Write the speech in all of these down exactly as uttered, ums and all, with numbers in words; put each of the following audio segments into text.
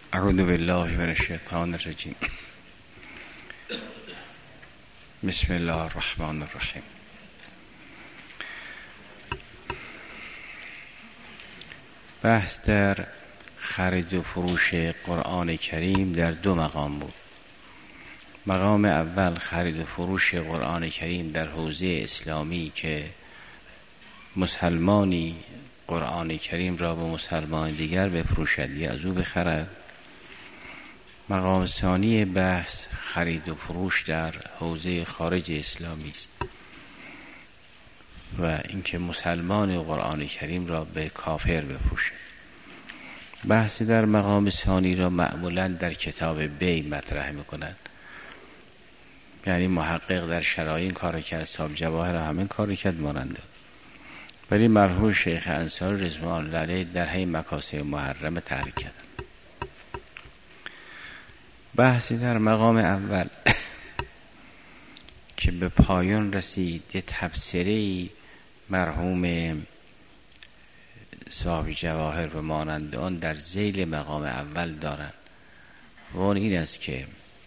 اعوذ بالله من الشیطان الرجیم. بسم الله الرحمن الرحیم. بحث در خرید و فروش قرآن کریم در دو مقام بود. مقام اول خرید و فروش قرآن کریم در حوزه اسلامی که مسلمانی قرآن کریم را به مسلمان دیگر بفروشد یا از او بخرد. مقام ثانی بحث خرید و فروش در حوزه خارج اسلامی است و اینکه مسلمان قرآن کریم را به کافر بفروشد. بحث در مقام ثانی را معمولا در کتاب بی مطرح میکنند، یعنی محقق در شرایط کار کرد، صاحب جواهر همین کار کرد ماننده، ولی مرحوم شیخ انصاری رضوان الله علیه در همین مکاسب محرم تحریک کردند. بحثی در مقام اول که به پایان رسید، یه تبصره مرحوم صاحب جواهر و مانند آن در ذیل مقام اول دارند و اون این است که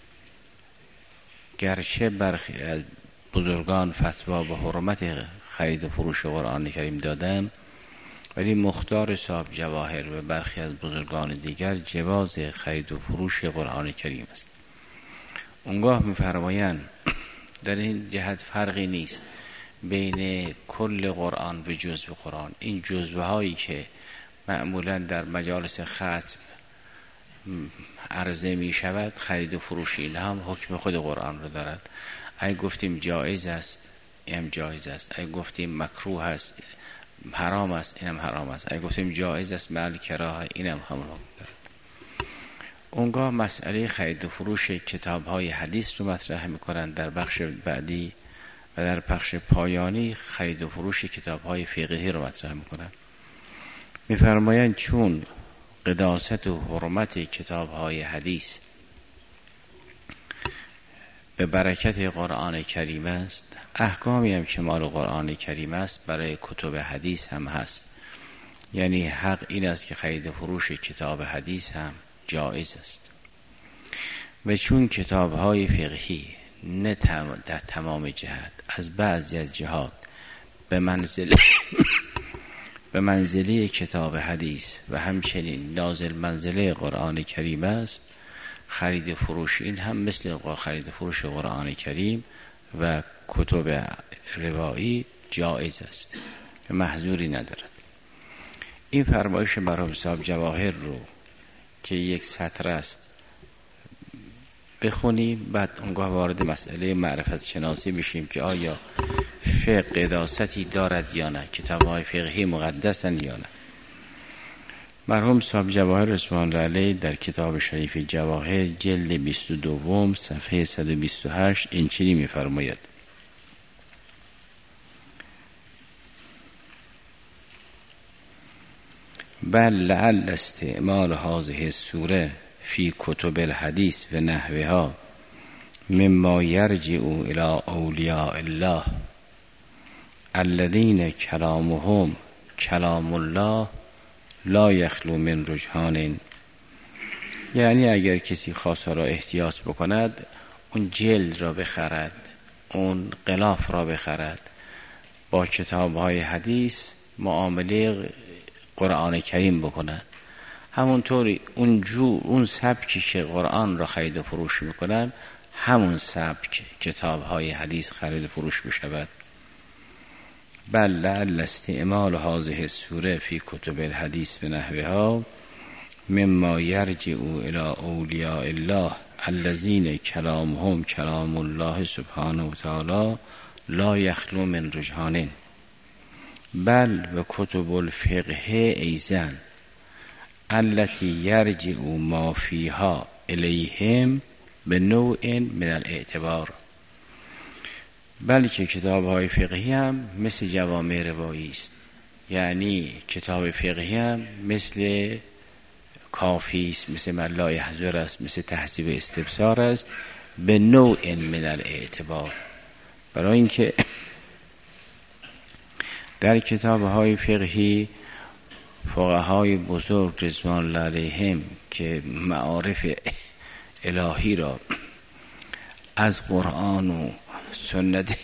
گرچه برخی از بزرگان فتوا به حرمت خرید و فروش قرآن کریم دادن، ولی مختار صاحب جواهر و برخی از بزرگان دیگر جواز خرید و فروش قرآن کریم است. اونگاه می‌فرمایند در این جهت فرقی نیست بین کل قرآن و جزو قرآن. این جزوه هایی که معمولا در مجالس ختم عرضه می شود، خرید و فروش این هم حکم خود قرآن رو دارد. اگه گفتیم جایز است این هم جایز است، اگه گفتیم مکروه است حرام است این هم حرام است، اگه گفتیم جایز است مع کراهه این هم همون حکم دارد. اونگاه مسئله خرید و فروش کتاب های حدیث رو مطرح میکنن در بخش بعدی و در بخش پایانی خرید و فروش کتاب های فقهی رو مطرح میکنن. میفرمایند چون قداست و حرمت کتاب های حدیث به برکت قرآن کریم است، احکامی هم که مال قرآن کریم است برای کتب حدیث هم هست. یعنی حق این است که خرید و فروش کتاب حدیث هم جایز است. و چون کتاب های فقهی نه در تمام جهت، از بعضی از جهات به منزله به منزله کتاب حدیث و همچنین نازل منزله قرآن کریم است، خرید و فروش این هم مثل خرید و فروش قرآن کریم و کتب روایی جایز است، محظوری ندارد. این فرمایش مرحوم صاحب جواهر رو که یک سطر است بخونیم، بعد اونگاه وارد مسئله معرفت شناسی بشیم که آیا فقه قداستی دارد یا نه، کتاب های فقهی مقدسن یا نه. مرحوم صاحب جواهر رضوان الله علیه در کتاب شریف جواهر جلد بیست و دو صفحه صد و بیست و هشت این چنین می‌فرماید: بل لعل استعمال هذه السوره فی کتب الحدیث و نحوها مما یرجع الى اولیاء الله الذین کلامهم کلام الله لا یخلو من رجحان. یعنی اگر کسی خواست را احتیاط بکند، اون جلد را بخرد، اون غلاف را بخرد، با کتاب های حدیث معامله قرآن کریم بکند. همونطوری اون جو اون سبکی که قرآن را خرید و فروش میکنن، همون سبک کتاب های حدیث خرید و فروش بشود. بل لعل استعمال هذه السوره فی کتب الحدیث و نحوها مما یرجع الى اولیاء الله الذین کلامهم کلام الله سبحانه و تعالی لا یخلو من رجحان. بل و کتب الفقه ایزن التي یرجع ما فیها الیهم به نوع من الاعتبار. بلکه کتاب های فقهی هم مثل جوامع روایی است، یعنی کتاب فقهی هم مثل کافی است، مثل من لا یحضر است، مثل تهذیب استبصار است، به نوع من الاعتبار. برای اینکه در کتاب های فقهی فقهای بزرگ رضوان الله علیهم که معارف الهی را از قرآن و سنت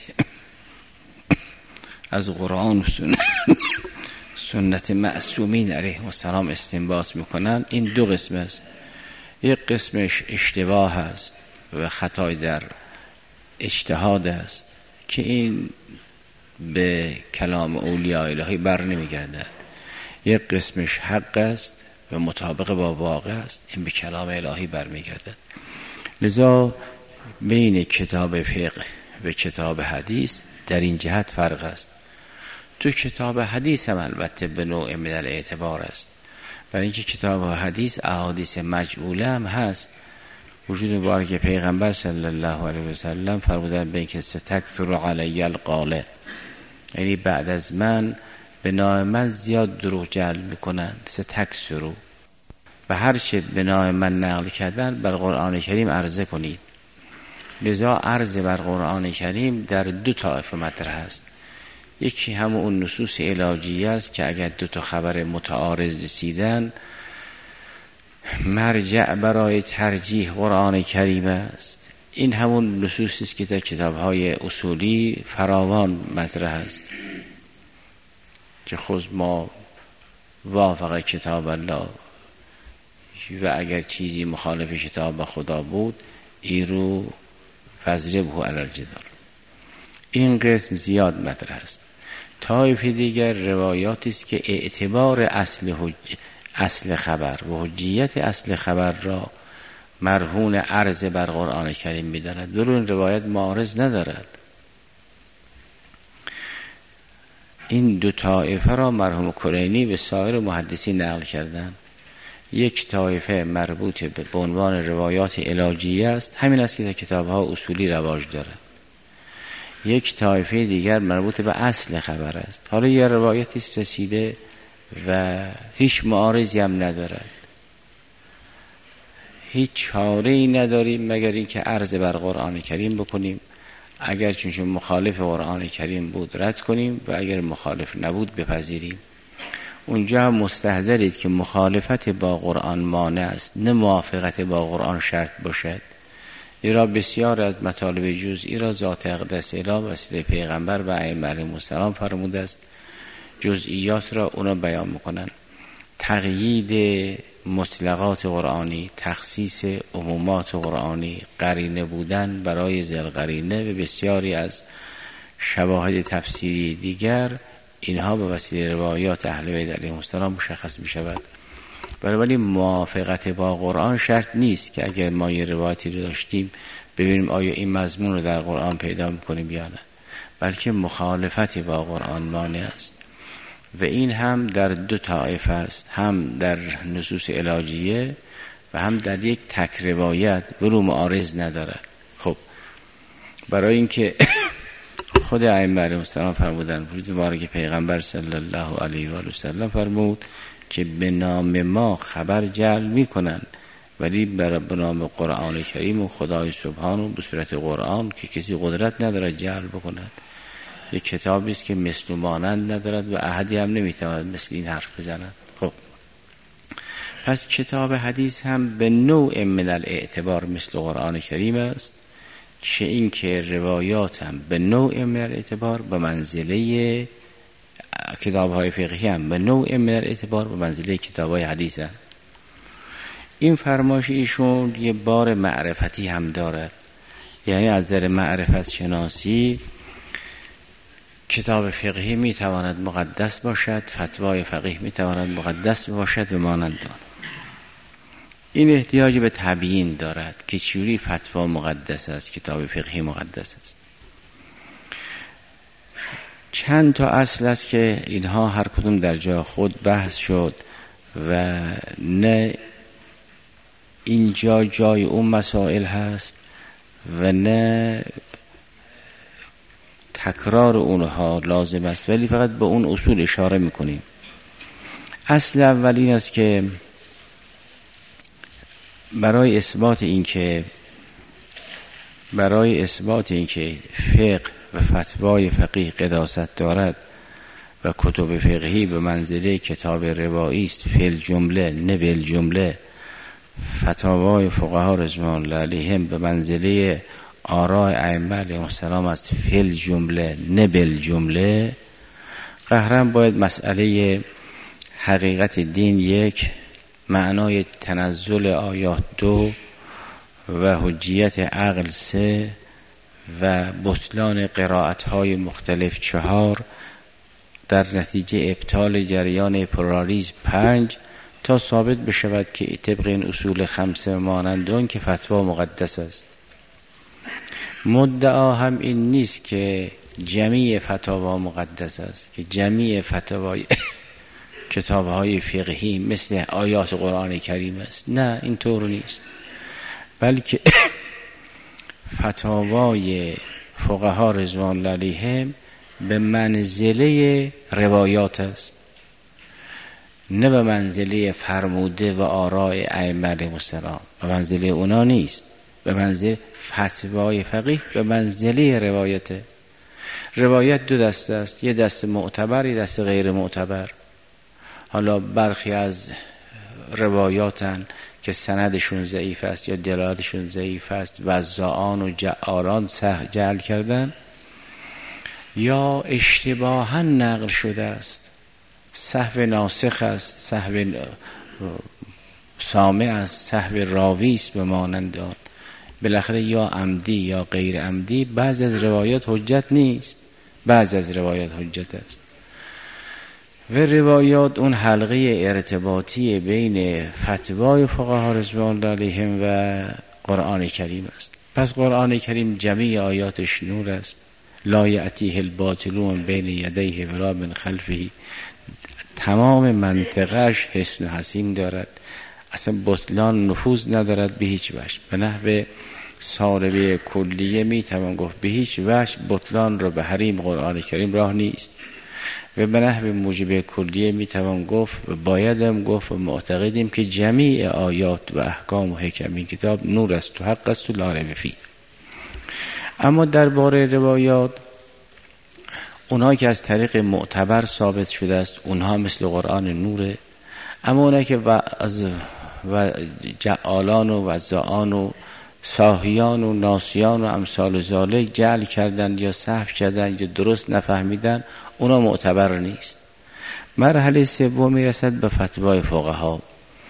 از قرآن و سنت, سنت معصومین علیهم السلام استنباط میکنن، این دو قسم است. یک قسمش اشتباه است و خطای در اجتهاد است که این به کلام اولیاء الهی بر نمیگردد. یک قسمش حق است و مطابق با واقع است، این به کلام الهی بر میگردد. لذا بین کتاب فقه و کتاب حدیث در این جهت فرق است. تو کتاب حدیث هم البته به نوع من الاعتبار است، برای اینکه کتاب حدیث احادیث مجعوله هم هست. وجود مبارک پیغمبر صلی الله علیه و سلم فرمودن به اینکه ستکثر علی القاله، یعنی بعد از من به نام من زیاد دروغ جعل میکنن. ستکثر و هر چه به نام من نقل کردن بر قرآن کریم عرضه کنید. لذا عرضه بر قرآن کریم در دو طایفه مطرح است. یکی همون اون نصوص علاجیه است که اگر دو تا خبر متعارض رسیدن مرجع برای ترجیح قرآن کریم است. این همون نصوصی است که در کتاب‌های اصولی فراوان مطرح است که خود ما وافق کتاب الله و اگر چیزی مخالف کتاب خدا بود ایرو فضربه علی الجدار. این قسم زیاد مطرح است. طایفه دیگر روایاتی است که اعتبار اصل حج... اصل خبر و حجیت اصل خبر را مرهون عرض بر قرآن کریم می‌داند. در این روایت معارض ندارد. این دو طایفه را مرحوم کلینی به سایر محدثین نقل کردند. یک طایفه مربوط به عنوان روایات علاجیه است، همین است که در کتاب‌ها اصولی رواج دارد. یک طایفه دیگر مربوط به اصل خبر است. حالا یه روایتی است رسیده و هیچ معارضی هم ندارد، هیچ چاره‌ای نداریم مگر اینکه عرض بر قرآن کریم بکنیم. اگر چون مخالف قرآن کریم بود رد کنیم و اگر مخالف نبود بپذیریم. اونجا هم مستحضرید که مخالفت با قرآن مانع است، نه موافقت با قرآن شرط باشد. ایرا بسیار از مطالب جزئی را ذات اقدس اله وسیله پیغمبر و ائمه علیهم السلام فرموده است، جزئیات را اونا بیان میکنن. تقیید مطلقات قرآنی، تخصیص عمومات قرآنی، قرینه بودن برای ذل قرینه و بسیاری از شواهد تفسیری دیگر، اینها به وسیله روایات اهل بیت علیهم السلام مشخص می شود. بنابراین موافقت با قرآن شرط نیست که اگر ما یه روایتی رو داشتیم ببینیم آیا این مضمون رو در قرآن پیدا میکنیم یا نه، بلکه مخالفتی با قرآن مانع است. و این هم در دو طایفه است، هم در نصوص علاجیه و هم در یک تک روایت ولو معارض ندارد. خب برای اینکه خود ائمه علیهم السلام فرمودن، وجود مبارک پیغمبر صلی الله علیه و آله و سلم فرمود که به نام ما خبر جعل میکنن ولی به نام قرآن کریم و خدای سبحان و به صورت قرآن که کسی قدرت ندارد جعل بکند. یک کتابی است که مثل و مانند ندارد و احدی هم نمیتواند مثل این حرف بزند. خب پس کتاب حدیث هم به نوع من الاعتبار مثل قرآن کریم است، چه این که روایات هم به نوع من الاعتبار به منزله کتاب‌های فقهی هم به نوع من الاعتبار به منزله کتاب‌های حدیث هم. این فرمایش ایشون یه بار معرفتی هم دارد، یعنی از نظر معرفت شناسی کتاب فقهی میتواند مقدس باشد، فتوای فقیه میتواند مقدس باشد و مانند آن. این احتیاج به تبیین دارد که چجوری فتوا مقدس است، کتاب فقهی مقدس است. چند تا اصل است که اینها هر کدوم در جای خود بحث شد و نه اینجا جای اون مسائل هست و نه تکرار اونها لازم است، ولی فقط به اون اصول اشاره میکنیم. اصل اول این است که برای اثبات این که برای اثبات این که فقه و فتوای فقیه قداست دارد و کتب فقهی به منزله کتاب روایی است فی الجمله نه بالجمله، فتاوای فقها رضوان الله علیهم به منزله آراء ائمه علیهم السلام است فی الجمله نه بالجمله، قهرا باید مسئله حقیقت دین یک، معنای تنزل آیات دو و حجیت عقل سه و بطلان قرائت‌های مختلف چهار، در نتیجه ابطال جریان پلاریسم پنج، تا ثابت بشود که طبق این اصول خمسه مانند اون که فتوا مقدس است. مدعا هم این نیست که جمیع فتاوا مقدس است، که جمیع فتاوای کتاب‌های فقهی مثل آیات قرآن کریم است، نه اینطور نیست، بلکه فتاوای فقها رضوان الله علیهم به منزله روایات است، نه به منزله فرموده و آراء ائمه علیهم السلام، به منزله اونا نیست، به منزله فتوای فقیه به منزله روایته. روایت دو دسته است، یه دسته معتبر، یه دسته غیر معتبر. حالا برخی از روایاتن که سندشون ضعیف است یا دلالتشون ضعیف است، وزعان و جعالان جعل کردن، یا اشتباها نقل شده است، سهو ناسخ است، سهو سامع است، سهو راوی است به مانند آن. بالاخره یا عمدی یا غیر عمدی بعض از روایات حجت نیست، بعض از روایات حجت است. و روایات اون حلقه ارتباطی بین فتوای فقها رضوان الله علیهم و قرآن کریم است. پس قرآن کریم جمیع آیاتش نور است، لا یأتیه الباطل من بین یدیه ولا من خلفه، تمام منطقهش حسن و حسین دارد، اصلا بطلان نفوذ ندارد به هیچ وجه. به نحو سالبه کلیه می توان گفت به هیچ وجه بطلان رو به حریم قرآن کریم راه نیست، و به نحو موجب کلیه می توان گفت و بایدم گفت و معتقدیم که جمیع آیات و احکام و حکم این کتاب نور است و حق است و لا ریب فیه. اما درباره روایات، اونها که از طریق معتبر ثابت شده است اونها مثل قرآن نوره، اما اونها که و از و جعالان و وزعان و ساهیان و ناسیان و امثال ذالک جعل کردن یا سهو کردن یا درست نفهمیدن، اونا معتبر نیست. مرحله سوم میرسد به فتوای فقها.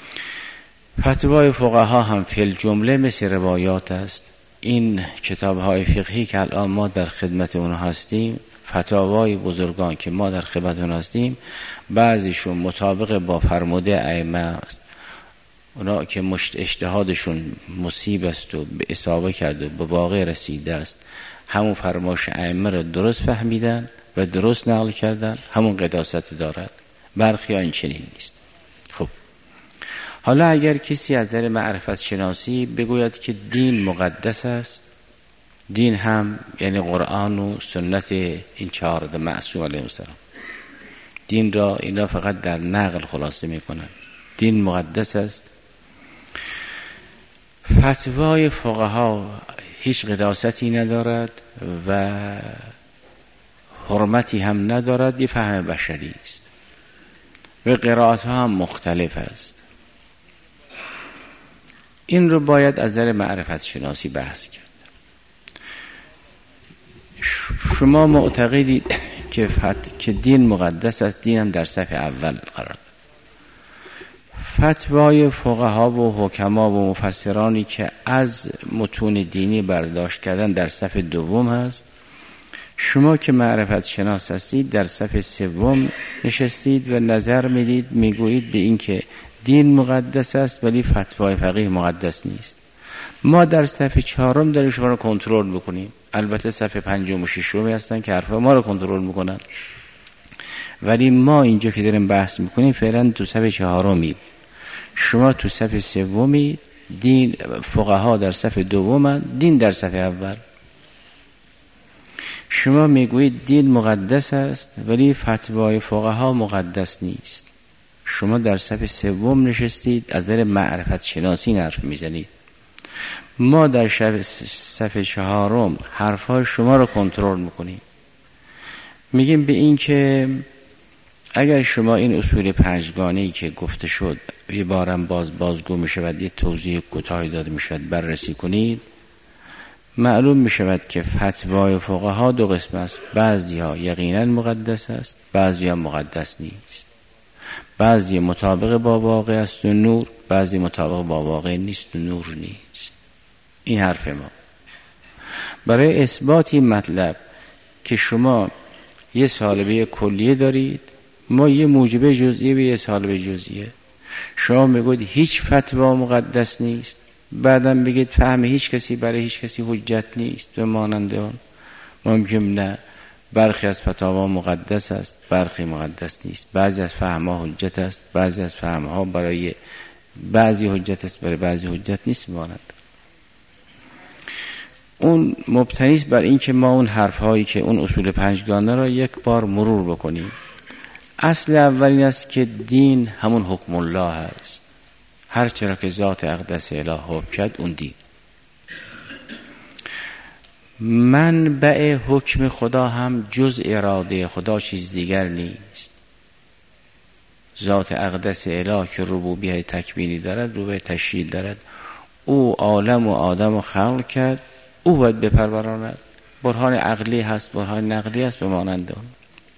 فتوای فقها هم فی الجمله مثل روایات است. این کتاب‌های فقهی که الان ما در خدمت اونها هستیم، فتاوای بزرگان که ما در خدمت اونها هستیم، بعضیشون مطابق با فرموده ائمه است، اونا که مشت اجتهادشون مصیب است و به اصابه کرده و به واقع رسیده است، همون فرمایش ائمه را درست فهمیدن و درست نقل کردن، همون قداست دارد. برخی ها این چنین نیست. خب حالا اگر کسی از نظر معرفت شناسی بگوید که دین مقدس است، دین هم یعنی قرآن و سنت این چهار معصوم علیهم السلام، دین را اینا فقط در نقل خلاصه میکنن، دین مقدس است، فتوای فقها هیچ قداستی ندارد و حرمتی هم ندارد، یه فهم بشری است و قرائت ها هم مختلف است. این رو باید از نظر معرفت شناسی بحث کرد. شما معتقدید که فت... که دین مقدس است، دین هم در صف اول قرار دارد. فتوای فقها و حکما و مفسرانی که از متون دینی برداشت کردن در صف دوم هست. شما که معرفت شناس هستید در صف سوم نشستید و نظر میدید، میگویید به این که دین مقدس است ولی فتوای فقیه مقدس نیست. ما در صف چهارم داریم شما رو کنترل بکنیم، البته صف پنجم و ششم هستن که حرف ما رو کنترل میکنن، ولی ما اینجا که داریم بحث میکنیم فعلا تو صف چهارمی، شما تو صف سومی، دین فقها در صف دوم، دین در صف اول. شما میگویید دین مقدس است ولی فتوای فقها مقدس نیست. شما در صف سوم نشستید، از نظر معرفت شناسی حرف میزنید. ما در صف چهارم حرفای شما رو کنترل میکنیم، میگیم به این که اگر شما این اصول پنجگانه‌ای که گفته شد یه بارم باز بازگو می شود، یه توضیح کوتاهی داده می شود، بررسی کنید، معلوم می شود که فتوای فقها دو قسم است. بعضی ها یقینا مقدس است، بعضی ها مقدس نیست. بعضی مطابق با واقع است و نور، بعضی مطابق با واقع نیست و نور نیست. این حرف ما. برای اثبات این مطلب که شما یه سالبه کلیه دارید، ما یه موجبه جزئیه و یه سالبه جزئیه. شما میگوید هیچ فتوا مقدس نیست، بعدم بگید فهم هیچ کسی برای هیچ کسی حجت نیست و مانند آن. ممکن نه، برخی از فتاوا مقدس است، برخی مقدس نیست. بعضی از فهمها حجت است، بعضی از فهمها برای بعضی حجت است، برای بعضی حجت نیست مانند. اون مبتنی است بر این که ما اون حرفهایی که اون اصول پنجگانه را یک بار مرور بکنیم. اصل اولین است که دین همون حکم الله است. هر چرا که ذات اقدس اله حکم کرد اون دین. منبع حکم خدا هم جز اراده خدا چیز دیگر نیست. ذات اقدس اله که ربوبیت تکوینی دارد، ربوبیت تشریع دارد، او عالم و آدم و خلق کرد، او باید بپروراند. برهان عقلی هست، برهان نقلی هست به مانند اون.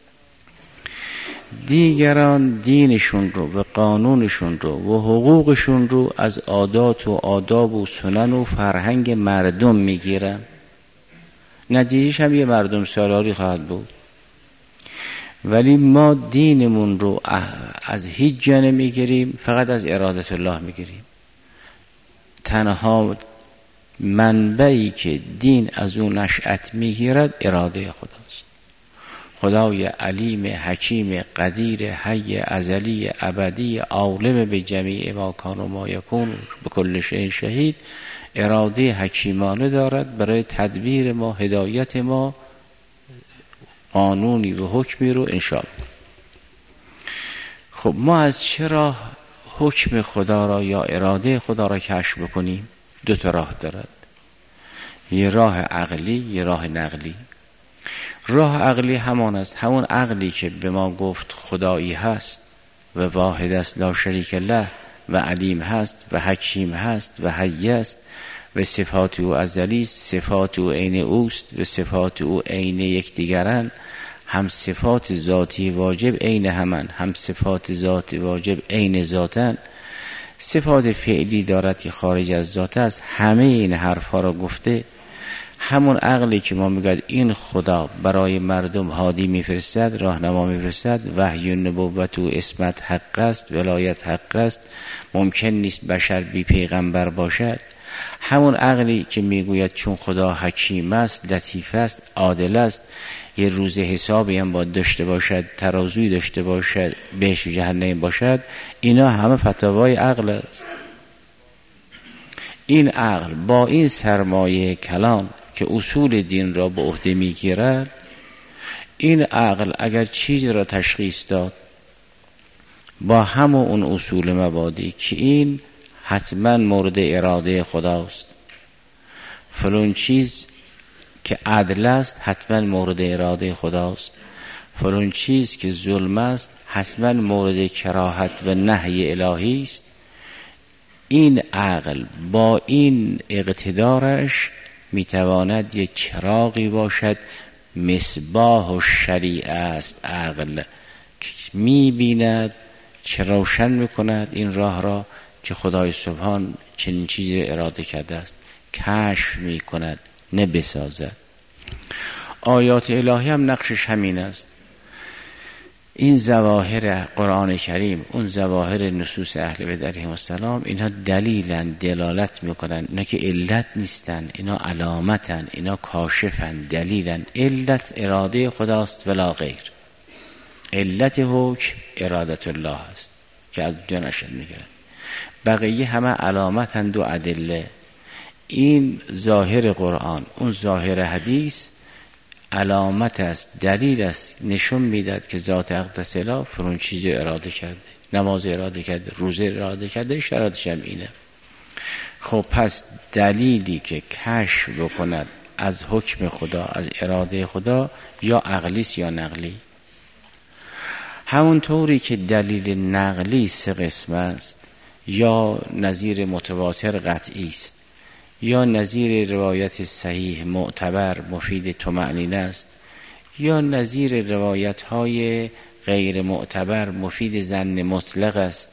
دیگران دینشون رو و قانونشون رو و حقوقشون رو از عادات و آداب و سنن و فرهنگ مردم میگیرن. نتیجهش هم یه مردم سالاری خواهد بود. ولی ما دینمون رو از هیچ جا نمیگیریم، فقط از ارادت الله میگیریم. تنها منبعی که دین از اون نشأت میگیرد اراده خداست. خدای علیم حکیم قدیر حی ازلی ابدی عالم به جمیع ما کان و ما یکون به کل شیء شهید، اراده حکیمانه دارد برای تدبیر ما، هدایت ما، قانونی و حکمی رو انشاء. خب ما از چرا حکم خدا را یا اراده خدا را کشف بکنیم؟ دو تا راه دارد، یه راه عقلی، یه راه نقلی. راه عقلی همان است، همون عقلی که به ما گفت خدایی هست و واحد است لا شریک له و علیم هست و حکیم هست و حی است و صفات او ازلی است، صفات او عین اوست و صفات او عین یکدیگرند. هم صفات ذاتی واجب عین همان، هم صفات ذات واجب عین ذاتن. صفات فعلی دارد که خارج از ذات است. همه این حرفها را گفته. همون عقلی که ما میگوید این خدا برای مردم هادی میفرستد، راهنما میفرستد، وحی و نبوت و اسمت حق است، ولایت حق است، ممکن نیست بشر بی پیغمبر باشد. همون عقلی که میگوید چون خدا حکیم است، لطیف است، عادل است، یه روز حسابی هم باید داشته باشد، ترازوی داشته باشد، بهش و جهنم باشد. اینا همه فتاوای عقل است. این عقل با این سرمایه کلام که اصول دین را به عهده میگیرد، این عقل اگر چیزی را تشخیص داد با همون اون اصول مبادی که این حتما مورد اراده خداست، فلان چیز که عدل است حتما مورد اراده خداست، فلان چیز که ظلم است حتما مورد کراهت و نهی الهی است، این عقل با این اقتدارش میتواند یک چراغی باشد. مصباح و شریعه است عقل، میبیند چه روشن میکند این راه را که خدای سبحان چنین چیزی اراده کرده است، کشف میکند نه بسازد. آیات الهی هم نقشش همین است. این ظواهر قرآن کریم، اون ظواهر نصوص اهل بیت علیهم السلام، اینها دلیلن، دلالت میکنن. اینا که علت نیستن، اینا علامتن، اینا کاشفن، دلیلن. علت اراده خداست ولا غیر. علت حکم ارادت الله است که از اونجا نشد میگیرن. بقیه همه علامتن و ادله. این ظاهر قرآن، اون ظاهر حدیث علامت است، دلیل است، نشون میداد که ذات اقدس اله فرون چیزی اراده کرده، نماز اراده کرده، روزه اراده کرده، شرایطش هم اینه. خب پس دلیلی که کشف بکند از حکم خدا، از اراده خدا، یا عقلی است یا نقلی. همون طوری که دلیل نقلی سه قسم است، یا نظیر متواتر قطعی است، یا نظیر روایت صحیح معتبر مفید طمأنینه است، یا نظیر روایت های غیر معتبر مفید ظن مطلق است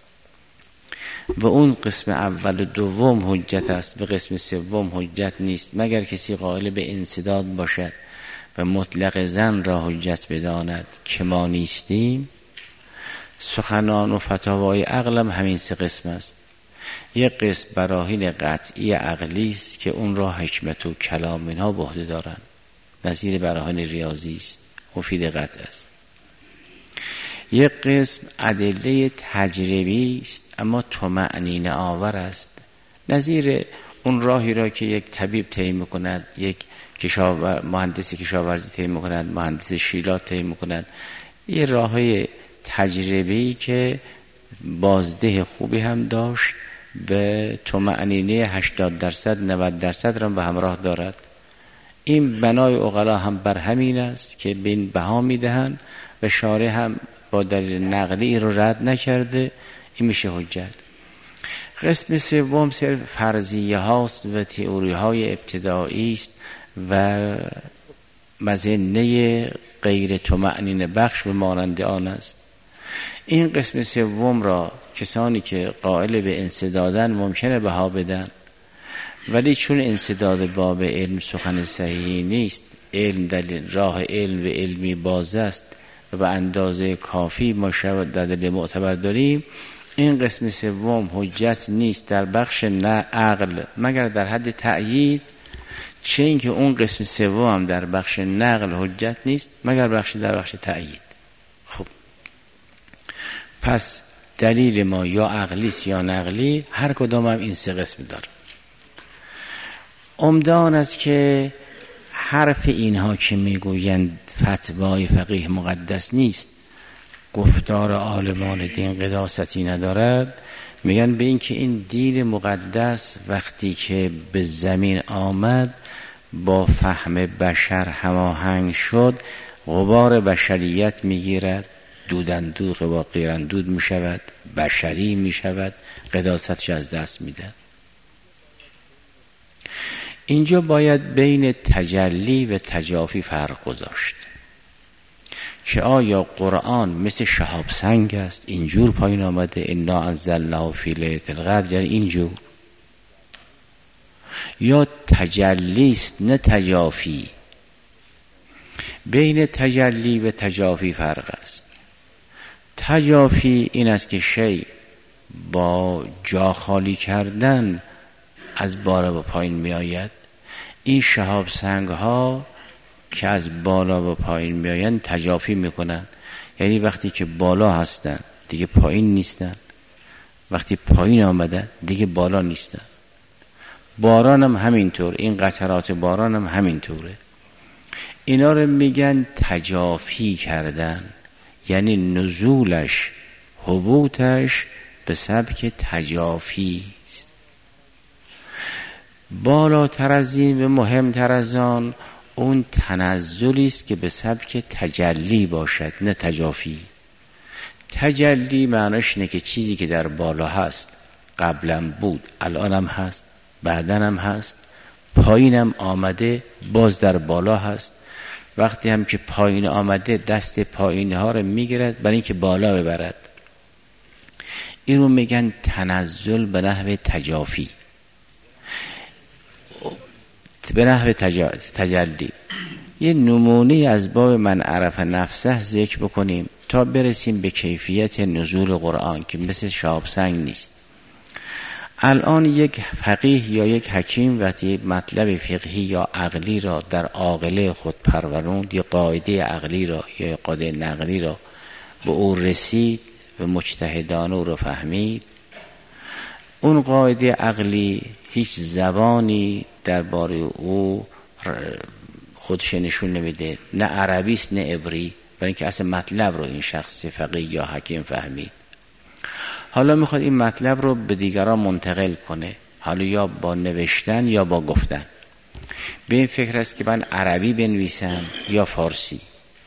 و اون قسم اول و دوم حجت است و قسم سوم حجت نیست مگر کسی قائل به انسداد باشد و مطلق ظن را حجت بداند که ما نیستیم. سخنان و فتاوای عقلم همین سه قسم است. یک قسم براهین قطعی عقلی است که اون را حکمت و کلام اینها به عهده دارند، نظیر براهین ریاضی است، مفید قطع است. یک قسم ادله تجربی است اما طمأنینه آور است، نظیر اون راهی را که یک طبیب طی می‌کند، یک کشاور مهندس کشاورزی طی می‌کند، مهندس شیلات طی می‌کند، یه راهی تجربی که بازده خوبی هم داشت و طمأنینه هشتاد درصد نود درصد را به همراه دارد. این بنای عقلا هم بر همین است که به این بها میدهند و شارع هم با دلیل نقلی رو رد نکرده، این میشه حجت. قسم سوم صرف فرضیه هاست و تئوری های ابتدایی است و مظنه غیر طمأنینه بخش و مانند آن است. این قسم سوم را کسانی که قائل به انسدادن ممکنه بها بدن، ولی چون انسداد باب علم سخن صحیحی نیست، علم دلیل راه علم و علمی باز است و به اندازه کافی ما دلیل معتبر داریم، این قسم سوم حجت نیست در بخش نه عقل مگر در حد تأیید، چه اینکه اون قسم سوم هم در بخش نقل حجت نیست مگر بخش در بخش تأیید. خب پس دلیل ما یا عقلی است یا نقلی، هر کدام هم این سه قسم داره. عمدان است که حرف اینها که میگویند فتوای فقیه مقدس نیست، گفتار عالمان دین قداستی ندارد، میگن به این که این دین مقدس وقتی که به زمین آمد با فهم بشر هماهنگ شد، غبار بشریت میگیرد، دودندود و غیراندود میشود، بشری میشود، قداستش از دست میده. اینجا باید بین تجلی و تجافی فرق گذاشت که آیا قرآن مثل شهاب سنگ است اینجور پایین آمده انا انزلناه فی لیلة القدر، یعنی اینجور، یا تجلی است نه تجافی. بین تجلی و تجافی فرق است. تجافی این است که شی با جا خالی کردن از بالا و پایین می آید. این شهاب سنگ ها که از بالا و پایین می آیند تجافی می کنند، یعنی وقتی که بالا هستن دیگه پایین نیستن، وقتی پایین آمدن دیگه بالا نیستن. باران هم همینطور، این قطرات باران هم همینطوره. اینا رو میگن تجافی کردن، یعنی نزولش هبوطش به سبک تجافی است. بالاتر از این و مهمتر از آن اون تنزلی است که به سبک تجلی باشد نه تجافی. تجلی معناش اینه که چیزی که در بالا هست قبلا بود، الانم هست، بعدنم هست، پایینم آمده باز در بالا هست. وقتی هم که پایین آمده دست پایین ها رو میگیرد برای اینکه بالا ببرد. این رو میگن تنزل به نحو تجافی، به نحو تجا... تجلی. یه نمونه از باب من عرف نفسه ذکر بکنیم تا برسیم به کیفیت نزول قرآن که مثل شهاب سنگ نیست. الان یک فقیه یا یک حکیم وقتی مطلب فقهی یا عقلی را در عاقله خود پروروند، یا قاعده عقلی را یا قاعده نقلی را به او رسید و مجتهدانه او را فهمید، اون قاعده عقلی هیچ زبانی درباره او خودش نشون نمیده، نه عربی است نه عبری، برای اینکه اصلا مطلب رو این شخص فقیه یا حکیم فهمید. حالا میخواد این مطلب رو به دیگران منتقل کنه، حالا یا با نوشتن یا با گفتن. به این فکر است که من عربی بنویسم یا فارسی.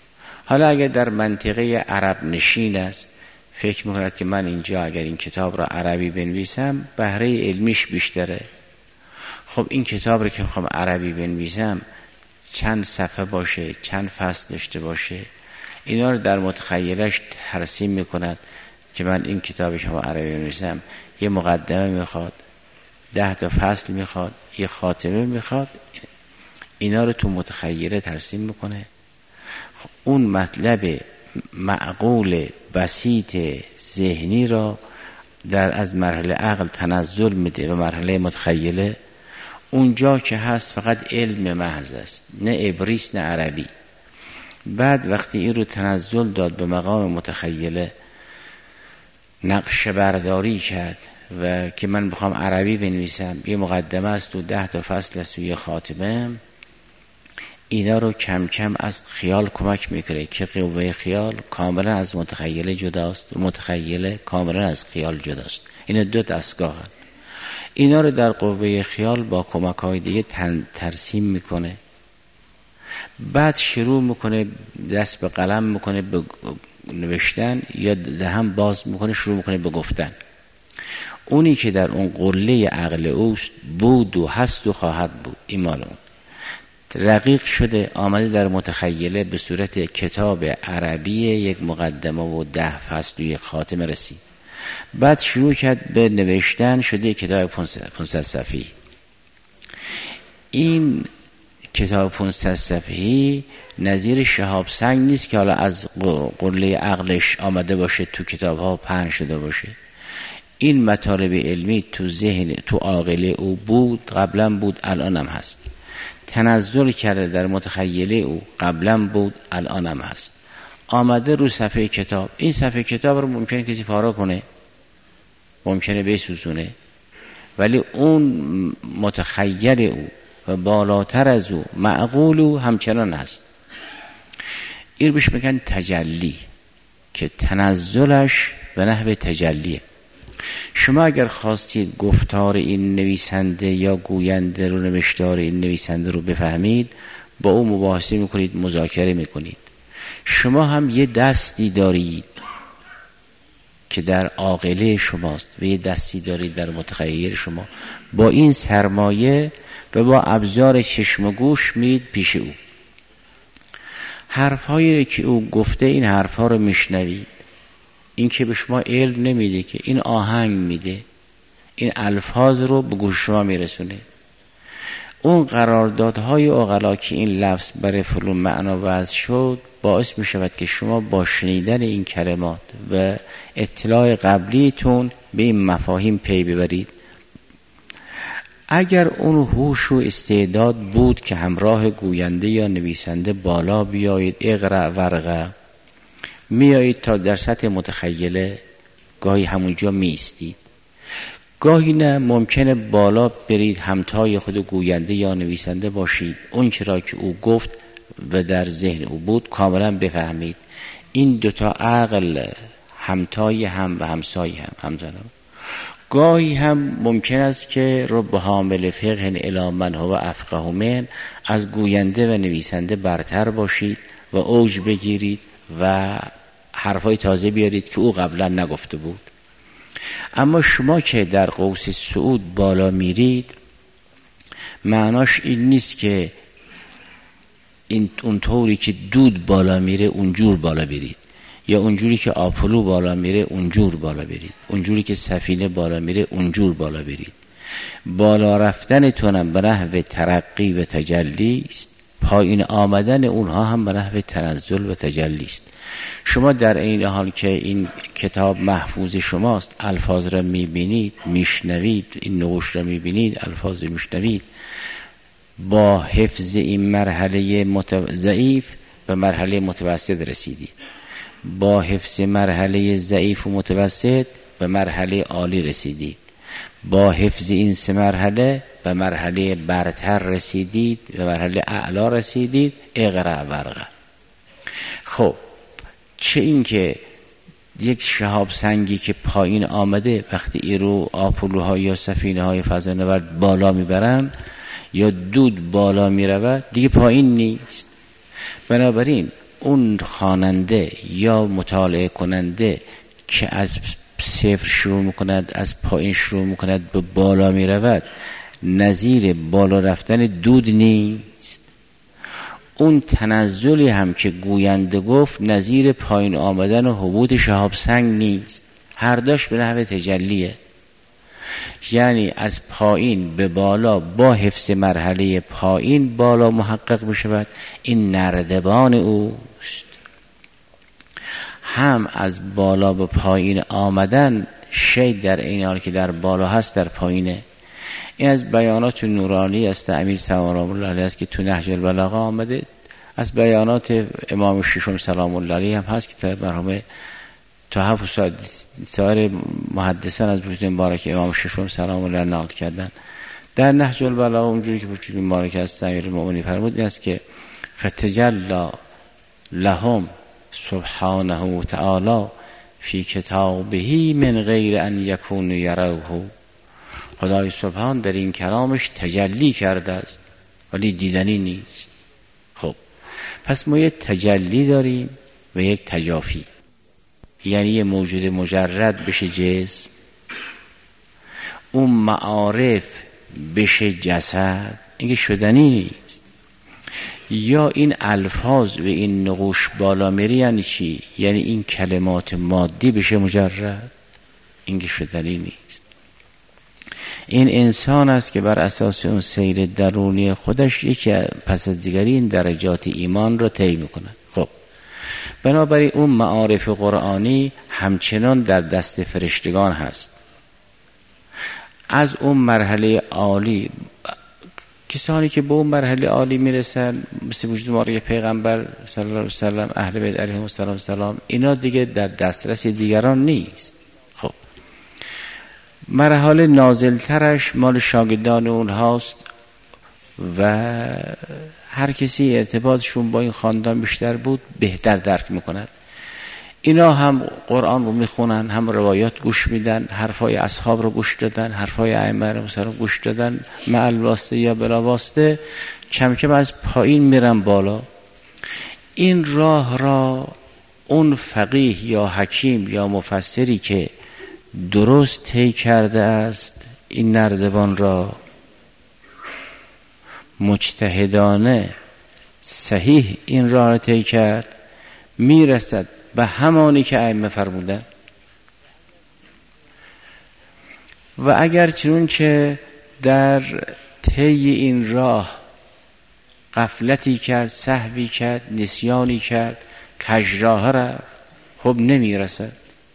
حالا اگر در منطقه عرب نشین است، فکر میکند که من اینجا اگر این کتاب را عربی بنویسم بهره علمیش بیشتره. خب این کتاب رو که میخوام عربی بنویسم چند صفحه باشه، چند فصل داشته باشه، اینا رو در متخیلش ترسیم میکند که من این کتاب شما عربی بنویسم یه مقدمه میخواد، ده تا فصل میخواد، یه خاتمه میخواد، اینا رو تو متخیله ترسیم میکنه. خب اون مطلب معقول بسیط ذهنی را در از مرحله عقل تنزل میده و مرحله متخیله اونجا که هست فقط علم محض است، نه عبریست نه عربی. بعد وقتی این رو تنزل داد به مقام متخیله، نقش برداری کرد و که من بخوام عربی بنویسم، یه مقدمه است و ده تا فصل است و یه خاتمه، اینا رو کم کم از خیال کمک میکنه که قوه خیال کاملا از متخیله جداست و متخیله کاملا از خیال جداست. اینا دو دستگاه هست. اینا رو در قوه خیال با کمک های دیگه ترسیم میکنه. بعد شروع میکنه دست به قلم میکنه به نوشتن، یا دهن باز میکنه شروع میکنه به گفتن. اونی که در اون قله عقل اوست بود و هست و خواهد بود، این مال اون رقیق شده آمده در متخیله به صورت کتاب عربی، یک مقدمه و ده فصل و یک خاتمه رسید. بعد شروع کرد به نوشتن، شده کتاب پانصد صفحه‌ای. این کتاب پانصد صفحه‌ای نظیر شهاب سنگ نیست که حالا از قله عقلش آمده باشه تو کتاب ها پهن شده باشه. این مطالب علمی تو ذهن تو عاقله او بود، قبلا بود، الان هم هست. تنزل کرده در متخیله او، قبلا بود، الان هم هست. آمده رو صفحه کتاب. این صفحه کتاب رو ممکنه کسی پاره کنه، ممکنه بسوزونه، ولی اون متخیل او و بالاتر از او معقول او همچنان هست. این بهش میگن تجلی، که تنزلش به نحو تجلیه. شما اگر خواستید گفتار این نویسنده یا گوینده رو، نوشتار این نویسنده رو بفهمید، با او مباحثه میکنید، مذاکره میکنید. شما هم یه دستی دارید که در عاقله شماست و یه دستی دارید در متخیل شما. با این سرمایه و با ابزار چشم و گوش میرید پیش او. حرفایی که او گفته، این حرفها رو میشنوید. این که به شما علم نمیده، که این آهنگ میده، این الفاظ رو به گوش شما میرسونه. اون قراردادهای عقلا که این لفظ برای فلان معنا وضع شد، باعث میشود که شما با شنیدن این کلمات و اطلاع قبلیتون به این مفاهیم پی ببرید. اگر اون هوش و استعداد بود که همراه گوینده یا نویسنده بالا بیایید، اقرأ ورقه، میایید تا در سطح متخیله، گاهی همونجا میستید، گاهی نه، ممکنه بالا برید همتای خود گوینده یا نویسنده باشید، اون چرا که او گفت و در ذهن او بود کاملا بفهمید. این دوتا عقل همتای هم و همسای هم همزنم. گاهی هم ممکن است که رب حامل فقه الی من هو افقه من، از گوینده و نویسنده برتر باشید و اوج بگیرید و حرفای تازه بیارید که او قبلا نگفته بود. اما شما که در قوس صعود بالا میرید، معناش این نیست که این اونطوری که دود بالا میره اونجور بالا برید، یا اونجوری که آپولو بالا میره اونجور بالا برید، اونجوری که سفینه بالا میره اونجور بالا برید. بالا رفتنتونم به نحو ترقی و تجلی است، پایین آمدن اونها هم به نحو تنزل و تجلی است. شما در این حال که این کتاب محفوظ شماست، الفاظ را میبینید، میشنوید، این نقوش را میبینید، الفاظ را میشنوید، با حفظ این مرحله متو... ضعیف به مرحله متوسط رسیدید، با حفظ مرحله ضعیف و متوسط به مرحله عالی رسیدید، با حفظ این سه مرحله به مرحله برتر رسیدید، به مرحله اعلا رسیدید. اقرأ ورقه. خب چه این که یک شهاب سنگی که پایین آمده، وقتی ای رو آپولوها یا سفینه های فضانورد بالا میبرن یا دود بالا میرود، دیگه پایین نیست. بنابراین اون خواننده یا مطالعه کننده که از صفر شروع میکند، از پایین شروع میکند به بالا میرود، نظیر بالا رفتن دود نیست. اون تنزلی هم که گوینده گفت نظیر پایین آمدن و حبوط شهاب سنگ نیست. هر داش به نحو تجلیه، یعنی از پایین به بالا با حفظ مرحله پایین بالا محقق می شود. این نردبان اوست. هم از بالا به پایین آمدن شی در این حال که در بالا هست در پایینه. این از بیانات نورانی است امیر سلام الله علیه است که تو نهج البلاغه آمده. از بیانات امام ششم سلام الله علیه هم هست که در مرحوم تحف و سایر محدثان از وجود مبارک امام ششم سلام الله نقل کردن. در نهج البلاغه اونجوری که وجود مبارک است امیر المؤمنین فرمود این است که فتجلی لهم سبحانه و تعالی فی کتابه من غیر ان یکونوا یروه. خدای سبحان در این کلامش تجلی کرده است ولی دیدنی نیست. خب پس ما یک تجلی داریم و یک تجافی، یعنی یه موجود مجرد بشه جسم، اون معارف بشه جسد، اینکه شدنی نیست. یا این الفاظ و این نقوش بالا میری یعنی چی؟ یعنی این کلمات مادی بشه مجرد، اینکه شدنی نیست. این انسان است که بر اساس اون سیر درونی خودش یکی پس از دیگری این درجات ایمان را طی میکنه. خب بنابراین اون معارف قرآنی همچنان در دست فرشتگان هست. از اون مرحله عالی کسانی که به اون مرحله عالی میرسن مثل وجود مبارک پیغمبر صلی الله علیه و سلم، اهل بیت علیهم السلام، اینا دیگه در دسترس دیگران نیست. خب مرحله نازلترش مال شاگردان اونهاست و هر کسی ارتباطشون با این خاندان بیشتر بود بهتر درک میکند. اینا هم قرآن رو میخونن، هم روایات گوش میدن، حرفای اصحاب رو گوش دادن، حرفای ائمه رو گوش دادن، مع الواسطه یا بلا واسطه کم کم از پایین میرن بالا. این راه را اون فقیه یا حکیم یا مفسری که درست طی کرده است این نردبان را مجتهدانه صحیح این راه را طی کرد، میرسد به همانی که ائمه فرمودن. و اگر چنون که در طی این راه غفلتی کرد، سهوی کرد، نسیانی کرد، کژراه رفت، خب نمیرسد.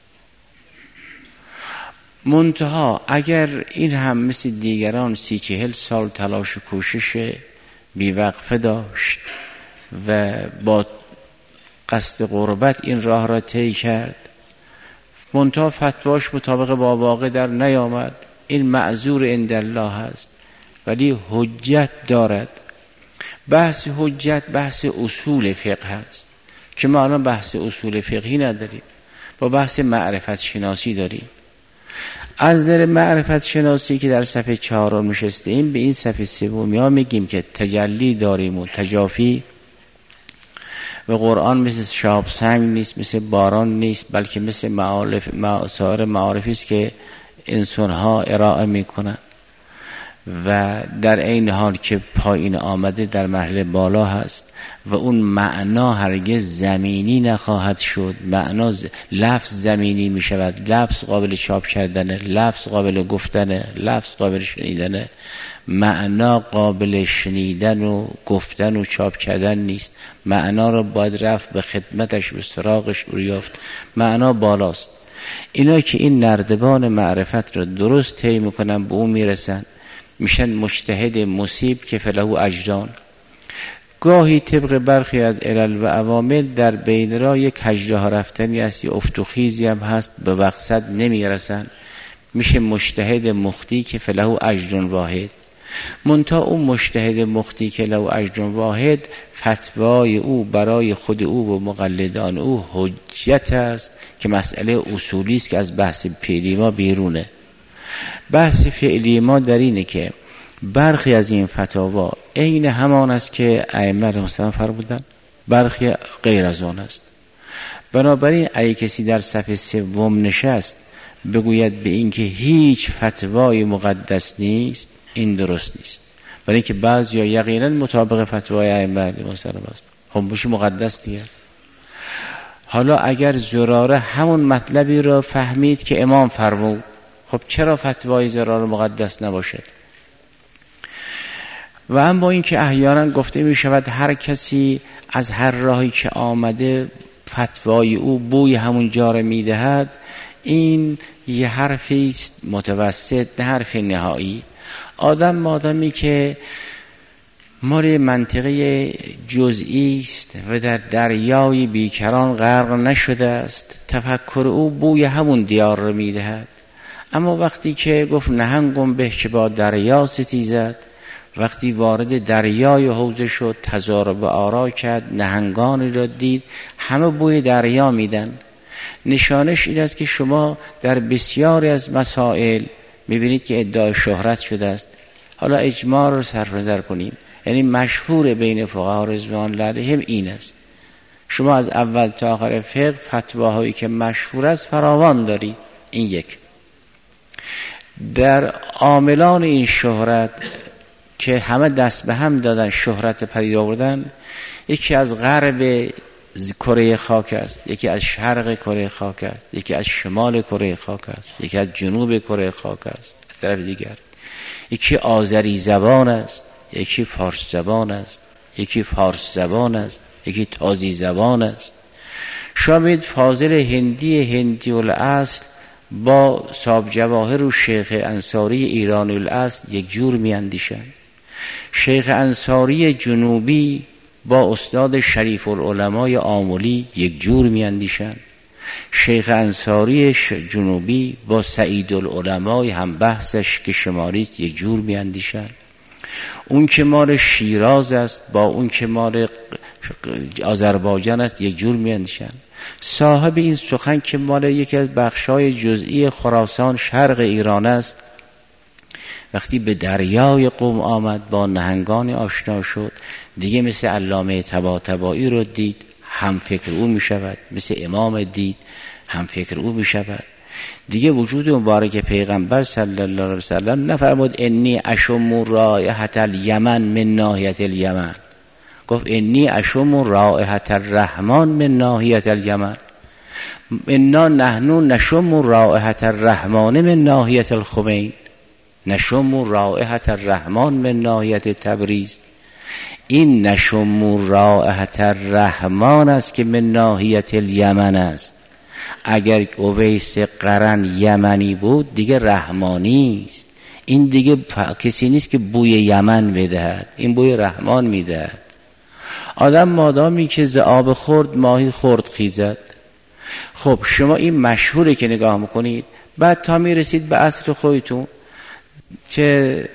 منتها اگر این هم مثل دیگران سی چهل سال تلاش و کوشش بیوقفه داشت و با قصد قربت این راه را طی کرد، منتها فتواش مطابق با واقع در نیامد، این معذور عند الله هست ولی حجت دارد. بحث حجت بحث اصول فقه هست که ما الان بحث اصول فقهی نداریم، با بحث معرفت شناسی داریم. از در معرفت شناسی که در صفحه چهارم نشسته ایم به این صفحه سوم یا میگیم که تجلی داریم و تجافی و قرآن مثل شهاب سنگ نیست، مثل باران نیست، بلکه مثل معارف سایر معارفی است که انسان ها ارائه میکنن و در این حال که پایین آمده در مرحله بالا هست و اون معنا هرگز زمینی نخواهد شد. معنا ز... لفظ زمینی می شود، لفظ قابل چاپ کردنه، لفظ قابل گفتنه، لفظ قابل شنیدنه. معنا قابل شنیدن و گفتن و چاپ کردن نیست. معنا رو باید رفت به خدمتش، به سراغش یافت. معنا بالاست. اینا که این نردبان معرفت رو درست طی میکنن به اون میرسن، میشن مجتهد مصیب که فله اجران. گاهی طبق برخی از علل و عوامل در بین را یک کجراه رفتنی است، یا افت و خیزی هم هست، به مقصد نمیرسن، میشه مجتهد مختی که فله اجر واحد. منتها اون مجتهد مختی که له اجر واحد فتوای او برای خود او و مقلدان او حجت است که مسئله اصولی است که از بحث فعلی ما بیرونه. بحث فعلی ما در اینه که برخی از این فتاوا عین همان است که ائمه علیهم السلام فرمودن برخی غیر از آن است. بنابراین اگه کسی در صف سوم نشست بگوید به این که هیچ فتوای مقدس نیست، این درست نیست، برای اینکه بعضیا یقینا مطابق فتوای ائمه علیهم السلام است. خب میشه مقدس دیگه. حالا اگر زراره همون مطلبی را فهمید که امام فرمود، خب چرا فتوای زراره مقدس نباشد؟ و اما این که احیانا گفته می شود هر کسی از هر راهی که آمده فتوای او بوی همون جا را می دهد، این یه حرفی است متوسط، نه حرف نهایی. آدم مادامی که مال منطقه جزئی است و در دریای بیکران غرق نشده است، تفکر او بوی همون دیار را می دهد. اما وقتی که گفت نهنگم به که با دریا ستیزد، وقتی وارد دریای حوزه شد تضارب و آرا کرد، نهنگانی را دید، همه بوی دریا میدن. نشانش این است که شما در بسیاری از مسائل میبینید که ادعای شهرت شده است. حالا اجماع رو صرف نظر کنیم، یعنی مشهور بین فقها رضوان الله علیهم این است، شما از اول تا آخر فقه فتواهایی که مشهور است فراوان دارید. این یک. در عاملان این شهرت که همه دست به هم دادن شهرت پدید آوردن، یکی از غرب کره خاک است، یکی از شرق کره خاک است، یکی از شمال کره خاک است، یکی از جنوب کره خاک است. از طرف دیگر یکی آذری زبان است، یکی فارس زبان است، یکی فارس زبان است، یکی تازی زبان است. شامید فاضل هندی هندی الاصل با صاحب جواهر و شیخ انصاری ایرانی الاصل یک جور می اندیشند. شیخ انصاری جنوبی با استاد شریف العلمای آملی یک جور می اندیشند. شیخ انصاری جنوبی با سعید العلمای هم بحثش که شماریست یک جور می اندیشند. اون که مال شیراز است با اون که مال آذربایجان است یک جور می اندیشند. صاحب این سخن که مال یکی از بخشای جزئی خراسان شرق ایران است، وقتی به دریای قم آمد با نهنگان آشنا شد، دیگه مثل علامه طباطبایی رو دید هم فکر او می شود، مثل امام دید هم فکر او می شود. دیگه وجود مبارک پیغمبر صلی الله علیه وسلم نفرمود انی اشم رائحة الیمن من ناحیة الیمن، گفت انی اشم رائحة الرحمن من ناحیة الیمن. انا نحن نشم رائحة الرحمن من ناحیة الخمین، نشم رائحة الرحمن من ناحیة تبریز. این نشم رائحة الرحمن است که من ناحیة الیمن است. اگر اویس قرن یمنی بود دیگه رحمانی است. این دیگه کسی نیست که بوی یمن بدهد، این بوی رحمان میدهد. آدم مادامی که ز آب خورد ماهی خورد خیزد. خب شما این مشهوره که نگاه میکنید، بعد تا میرسید به عصر خودتون، چه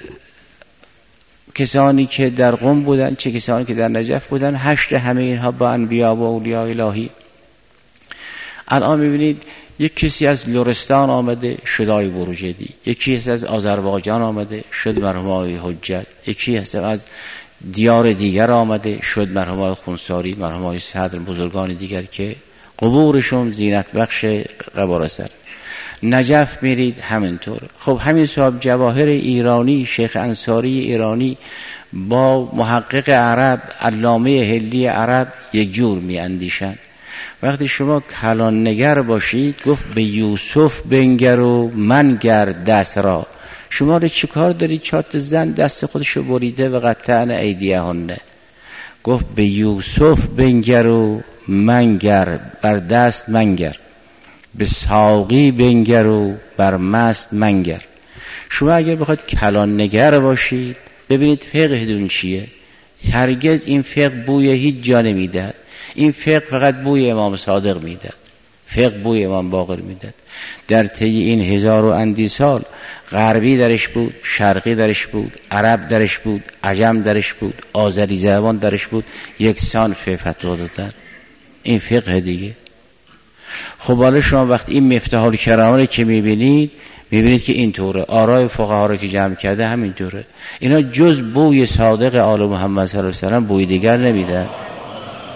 کسانی که در قم بودن چه کسانی که در نجف بودن، حشر همه اینها با انبیا و اولیاء الهی. الان میبینید یک کسی از لرستان آمده شد آقای بروجردی، یکی از آذربایجان آمده شد مرحوم آقای حجت، یکی از دیار دیگر آمده شد مرحوم آقای خونساری، مرحوم آقای صدر، بزرگان دیگر که قبورشون زینت بخش قبار سر. نجف میرید همینطور. خب همین صاحب جواهر ایرانی شیخ انصاری ایرانی با محقق عرب علامه هلی عرب یک جور می اندیشن. وقتی شما کلان نگر باشید گفت به یوسف بنگر و منگر دست را. شما رو چی کار دارید؟ چهار زن دست خودشو بریده و قطعن ایدیهن. گفت به یوسف بنگر و منگر بر دست منگر، به ساقی بنگر و بر مست منگر. شما اگر بخواید کلان نگر باشید ببینید فقه دون چیه. هرگز این فقه بوی هیچ جا نمیدهد. این فقه فقط بوی امام صادق میدهد، فقه بوی امام باقر میدهد. در طی این هزار و اندی سال غربی درش بود، شرقی درش بود، عرب درش بود، عجم درش بود، آذری زبان درش بود، یکسان فتوا دادن. این فقه دیگه. خب حالا شما وقت این مفتاح الکرام که میبینید میبینید که اینطوره. آرای فقها رو که جمع کرده همینطوره. اینا جز بوی صادق آل محمد صلی الله علیه و سلم بوی دیگر نمیدن.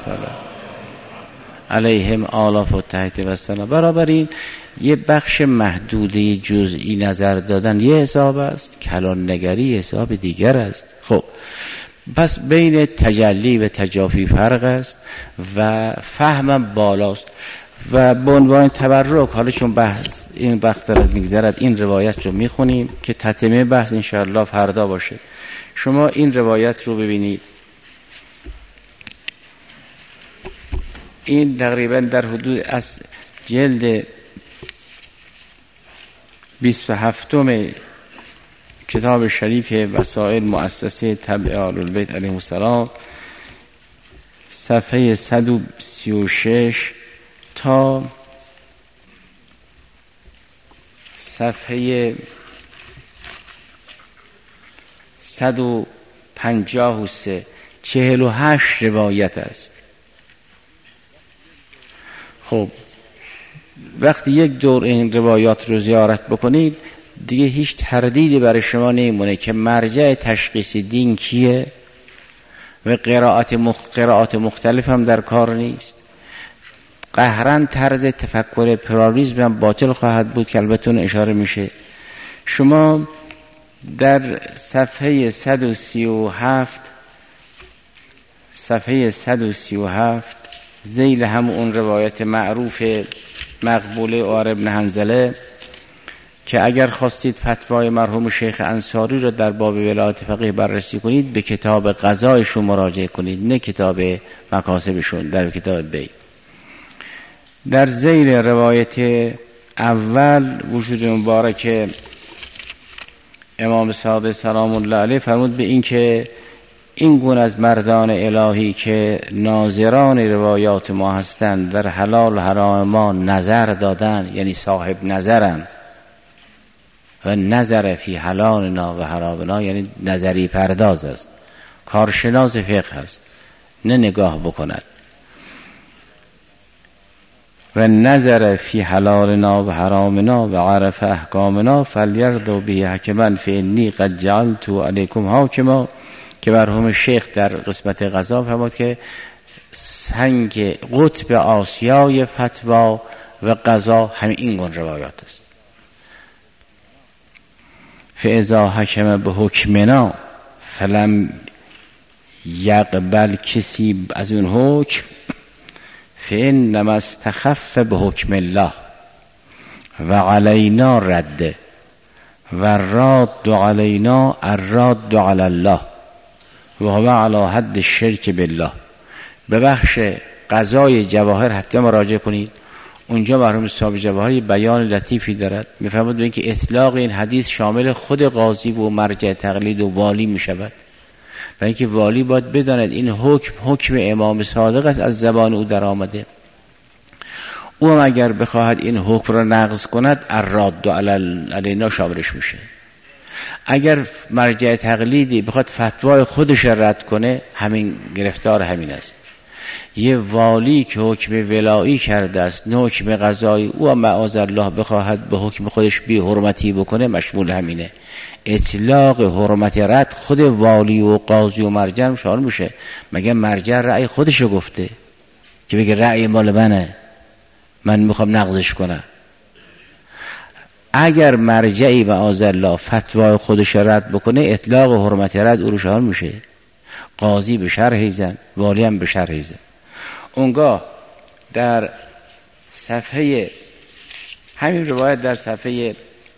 سلام علیهم آلاف و تحت و سلام. بنابراین یه بخش محدوده جزئی نظر دادن یه حساب است، کلان نگری حساب دیگر است. خب پس بین تجلی و تجافی فرق است و فهمم بالاست. و به عنوان تبرک، حالا چون بحث این وقت دارد میگذرد، این روایت رو میخونیم که تتمه بحث انشاءالله فردا باشه. شما این روایت رو ببینید، این تقریبا در حدود از جلد بیست و هفتم کتاب شریف وسائل مؤسسه تبع آل البیت علیهم السلام، صفحه صد و سی و شش تا صفحه صد و پنجاه و سه، چهل و هشت روایت است. خب وقتی یک دور این روایات رو زیارت بکنید دیگه هیچ تردیدی برای شما نمیمونه که مرجع تشخیص دین کیه و قرائت مخ... قرائت مختلف هم در کار نیست. قهرن طرز تفکر پلاریسم هم باطل خواهد بود که البته اشاره میشه. شما در صفحه صد و سی و هفت صفحه صد و سی و هفت ذیل هم اون روایت معروف مقبوله عمر ابن حنظله که اگر خواستید فتوای مرحوم شیخ انصاری رو در باب ولایت فقیه بررسی کنید به کتاب قضایشون مراجعه کنید، نه کتاب مکاسبشون در کتاب بی. در ذیل روایت اول وجود مبارک امام صادق سلام الله علیه فرمود به این که این گونه از مردان الهی که ناظران روایات ما هستند در حلال و حرام ما نظر دادن، یعنی صاحب نظرن، و نظر فی حلالنا و حرامنا یعنی نظری پرداز است، کارشناس فقه است، نه نگاه بکند. و نظر فی حلالنا و حرامنا و عرف احکامنا فلیرضوا به حکما فانی قد جعلت علیکم حاکما، که مرحوم شیخ در قسمت قضا فرمود که سنگ قطب آسیای فتوا و قضا همین این گونه روایات است. فاذا حکم به حکمنا فلم یقبل کسی از اون حکم فانما استخف به حکم الله و علینا رده و راد علینا الراد علی الله و هو علی حد الشرک بالله. به بخش قضای جواهر حتی مراجعه کنید، اونجا مرحوم صاحب جواهر بیان لطیفی دارد، میفرماید به اینکه اطلاق این حدیث شامل خود قاضی و مرجع تقلید و والی میشود و اینکه والی باید بداند این حکم حکم امام صادق است از زبان او در آمده. او هم اگر بخواهد این حکم را نقض کند الراد علینا شاملش میشه. اگر مرجع تقلیدی بخواد فتوای خودش رد کنه همین گرفتار همین است. یه والی که حکم ولایی کرده است نه حکم قضایی، او هم معاذ الله بخواهد به حکم خودش بی حرمتی بکنه مشمول همینه. اطلاق حرمت رد خود والی و قاضی و مرجع هم شامل میشه. مگه مرجع رأی خودشو گفته که بگه رأی مال منه من میخوام نقضش کنم؟ اگر مرجعی معاذ الله فتوای خودش رد بکنه اطلاق حرمت رد او رو شامل میشه. قاضی به شرح زن، والی هم به شرح زن. اونگاه در صفحه همین روایت در صفحه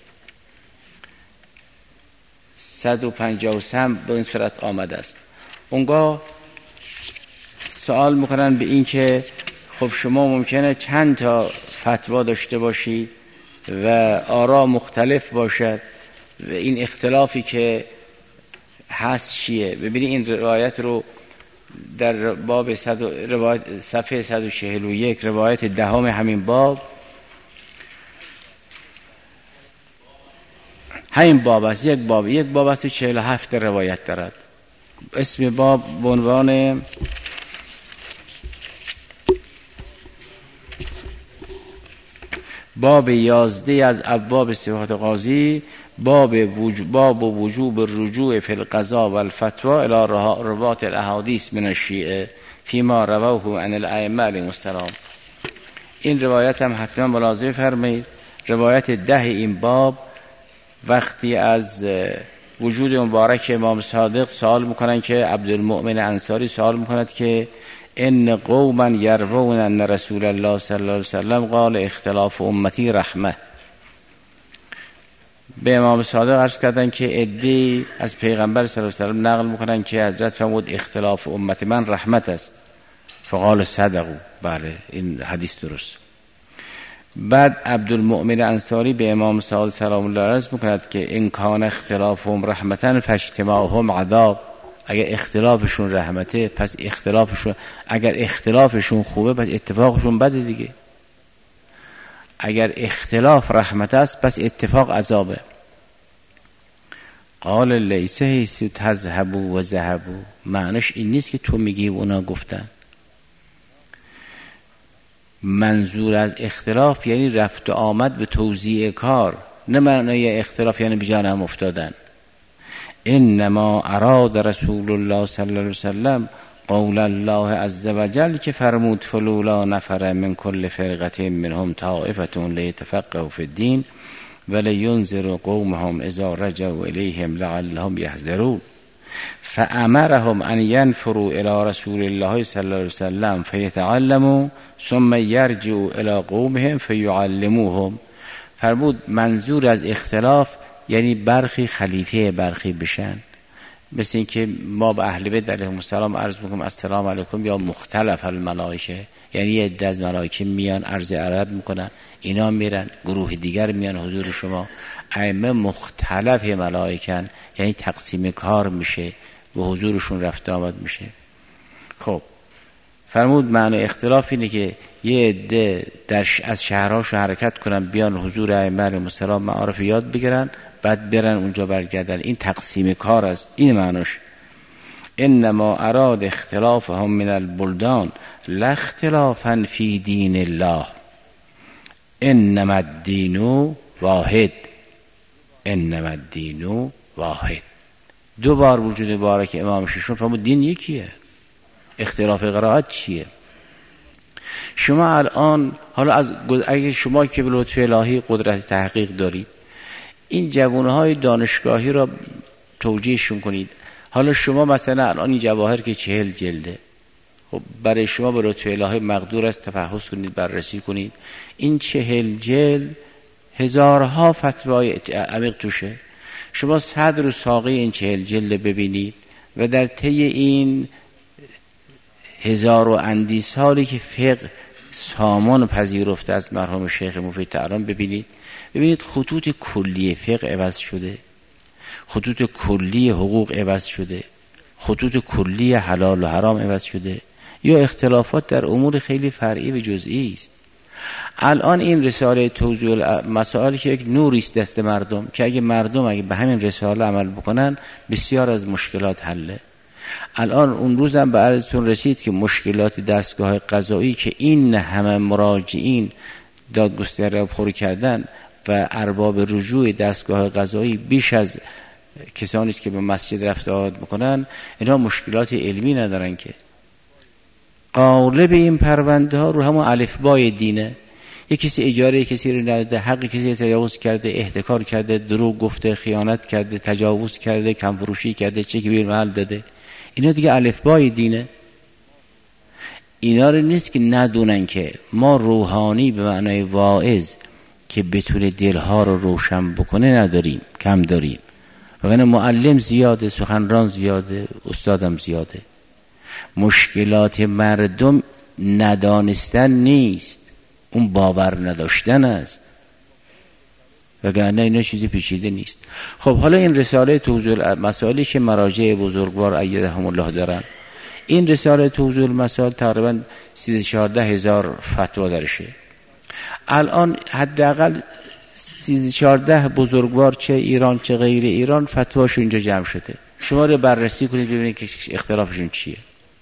صد و پنجاه و سه به این صورت آمده است. اونگاه سوال میکنن به این که خب شما ممکنه چند تا فتوا داشته باشید و آرا مختلف باشد و این اختلافی که هست چیه؟ ببینید این روایت رو در باب صد روایت صفحه صد و چهل و یک روایت دهم همین باب همین باب است. یک باب یک باب است چهل و هفت روایت دارد. اسم باب به عنوان باب یازده از ابواب صفات قاضی، باب وجوب باب وجوب الرجوع فی القضاء و الفتوا الی روات الاحادیث من الشیعه، فیما رواه عن الائمه علیهم السلام. این روایت هم حتما ملاحظه فرمایید. روایت ده این باب وقتی از وجود مبارک امام صادق سوال میکنن که عبدالمؤمن انصاری سوال میکند که ان قوما یروون ان رسول الله صلی الله علیه وسلم قال اختلاف امتی رحمه. به امام صادق عرض کردن که عده‌ای از پیغمبر صلی الله علیه وسلم نقل میکنن که حضرت فرمود اختلاف امت من رحمت است. فقال صدقوا، بله این حدیث درست. بعد عبدالمؤمن انصاری به امام صادق سلام الله عرض میکند که ان کان اختلافهم رحمتن فاجتماعهم عذاب. اگر اختلافشون رحمته پس اختلافشون، اگر اختلافشون خوبه پس اتفاقشون بده دیگه. اگر اختلاف رحمت است پس اتفاق عذابه. قال لیس حیث تذهبوا و ذهبوا، معنیش این نیست که تو میگی اونا گفتن. منظور از اختلاف یعنی رفت و آمد به توزیع کار، نه معنی اختلاف یعنی بجان هم افتادن. انما اراد رسول الله صلی الله علیه وسلم قول الله عز وجل که فرمود فلولا نفر من کل فرقه منهم طائفه لیتفقهوا فی الدین ولینذروا قومهم اذا رجعوا الیهم لعلهم یحذرون فامرهم ان ينفروا الى رسول الله صلی الله علیه وسلم فیتعلموا ثم یرجعوا الى قومهم فیعلموهم. فرمود منظور از اختلاف یعنی برخی خلیفه برخی بشن. مثل این که ما به اهل بیت علیهم السلام عرض میکنیم السلام علیکم یا مختلف الملائکه، یعنی یه عده از ملائکه میان عرض ادب میکنن، اینا میرن، گروه دیگر میان حضور شما. ائمه مختلف ملائکن، یعنی تقسیم کار میشه، به حضورشون رفت آمد میشه. خب فرمود معنی اختلاف اینه که یه عده در از شهرهاشو حرکت کنن بیان حضور ائمه علیهم السلام معارف یاد بگیرن، بعد برن اونجا برگردن. این تقسیم کار است. این معنیش. انما اراد اختلافهم من البلدان لا اختلافا فی دین الله انما الدین واحد. انما الدین واحد. دو بار وجود مبارک امام ششم فرمود دین یکیه. اختلاف قرائت چیه؟ شما الان حالا از اگه شما که به لطف الهی قدرت تحقیق دارید این جوانهای دانشگاهی را توجیهشون کنید. حالا شما مثلا الان این جواهر که چهل جلده، خب برای شما به لطف الهی مقدور است تفحص کنید، بررسی کنید. این چهل جلد هزارها فتوای عمیق توشه. شما صدر و ساقه این چهل جلد ببینید و در طی این هزار و اندی سالی که فقه سامان پذیرفته از مرحوم شیخ مفید طهران ببینید. ببینید خطوط کلی فقه عوض شده، خطوط کلی حقوق عوض شده، خطوط کلی حلال و حرام عوض شده، یا اختلافات در امور خیلی فرعی و جزئی است. الان این رساله توضیح مسائل که یک نوری است دست مردم، که اگه مردم اگه به همین رساله عمل بکنن بسیار از مشکلات حله. الان اون روز هم به عرضتون رسید که مشکلات دستگاه قضایی که این همه مراجعین دادگستری را پر کردن و ارباب رجوع دستگاه قضایی بیش از کسانی است که به مسجد رفت آمد میکنن، اینا مشکلات علمی ندارن که غالب این پرونده ها رو همون الفبای دینه. یک کسی اجاره کسی رو نداده، حق کسی تجاوز کرده، احتکار کرده، دروغ گفته، خیانت کرده، تجاوز کرده، کم فروشی کرده، چکی بیر محل داده، اینا دیگه الفبای دینه. اینا رو نیست که ندونن که ما روحانی به معنای واعظ که بتونه دلها رو روشن بکنه نداریم، کم داریم. وگرنه معلم زیاده، سخنران زیاده، استادم زیاده. مشکلات مردم ندانستن نیست، اون باور نداشتن است. وگرنه اینا چیزی پیچیده نیست. خب حالا این رساله توضیح مسائلی که مراجع بزرگوار ایدهم الله دارن، این رساله توضیح المسائل تقریبا سیزده چهارده هزار فتوا درشه. الان حداقل سیزده چهارده بزرگوار چه ایران چه غیر ایران فتواشون اینجا جمع شده. شما رو بررسی کنید ببینید که اختلافشون چیه.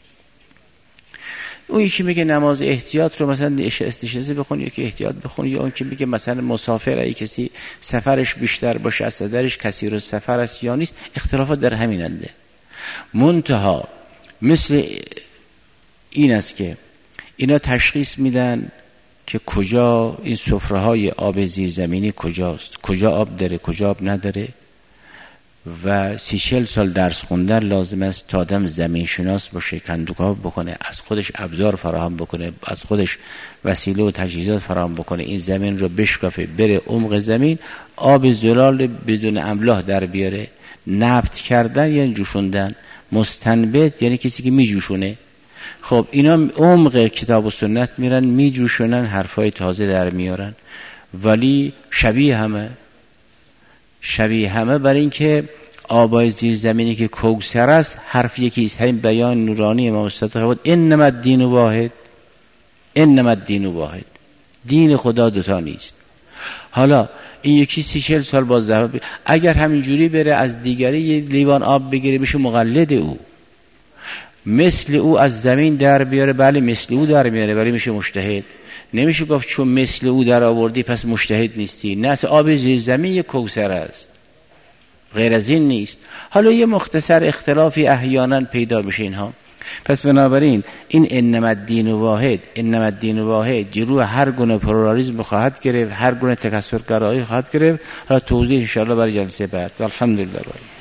اون یکی میگه نماز احتیاط رو مثلا استشهاده بخون، یا که احتیاط بخون، یا اون که میگه مثلا مسافر ای کسی سفرش بیشتر باشه از صدرش کسی رو سفر است یا نیست. اختلافات در همیننده. منتها مثل این است که اینا تشخیص میدن که کجا این سفره های آب زیرزمینی کجاست، کجا آب داره کجا آب نداره. و سی چل سال درس خوندن لازم است تا آدم زمین شناس باشه، کندوکاو بکنه، از خودش ابزار فراهم بکنه، از خودش وسیله و تجهیزات فراهم بکنه، این زمین رو بشکافه، بره عمق زمین، آب زلال بدون املاح در بیاره. نبت کردن یعنی جوشوندن، مستنبت یعنی کسی که می جوشونه. خب اینا عمق کتاب و سنت میرن می جوشونن، حرفای تازه در میارن، ولی شبیه همه شبیه همه برای اینکه آبای زیر زمینی که کوثر است حرف یکیست. همین بیان نورانی امام صادق بود، انما الدین واحد، انما الدین واحد، دین خدا دوتا نیست. حالا این یکی سی چل سال باز ذهب، اگر همینجوری بره از دیگری یه لیوان آب بگیره بشه مقلد او، مثل او از زمین در بیاره، بله مثل او در میاره ولی میشه مجتهد. نمیشه گفت چون مثل او در آوردی پس مجتهد نیستی. نه، آب زیر زمین یک کوثر است، غیر از این نیست. حالا یه مختصر اختلافی احیانا پیدا میشه اینها. پس بنابراین این انما الدین واحد، انما الدین واحد جلو هر گونه پلورالیسم خواهد گرفت، هر گونه تکثرگرایی خواهد گرفت. حالا توضیح ان شاء الله برای جلسه بعد. الحمدلله.